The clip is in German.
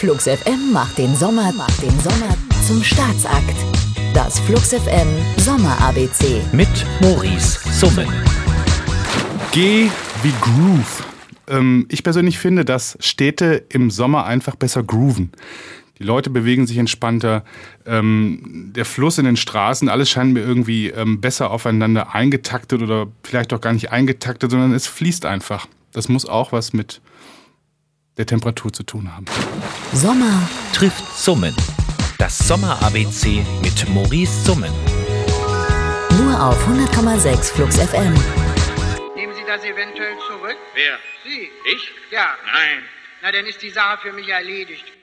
Flux FM macht den Sommer zum Staatsakt. Das Flux FM Sommer ABC. Mit Maurice Summen. G wie Groove. Ich persönlich finde, dass Städte im Sommer einfach besser grooven. Die Leute bewegen sich entspannter, der Fluss in den Straßen, alles scheint mir irgendwie besser aufeinander eingetaktet oder vielleicht auch gar nicht eingetaktet, sondern es fließt einfach. Das muss auch was mit der Temperatur zu tun haben. Sommer Trifft Summen. Das Sommer-ABC mit Maurice Summen. nur auf 100,6 Flux FM. Nehmen Sie das eventuell zurück? Wer? Sie? Ich? Ja. Nein. Na, dann ist die Sache für mich erledigt.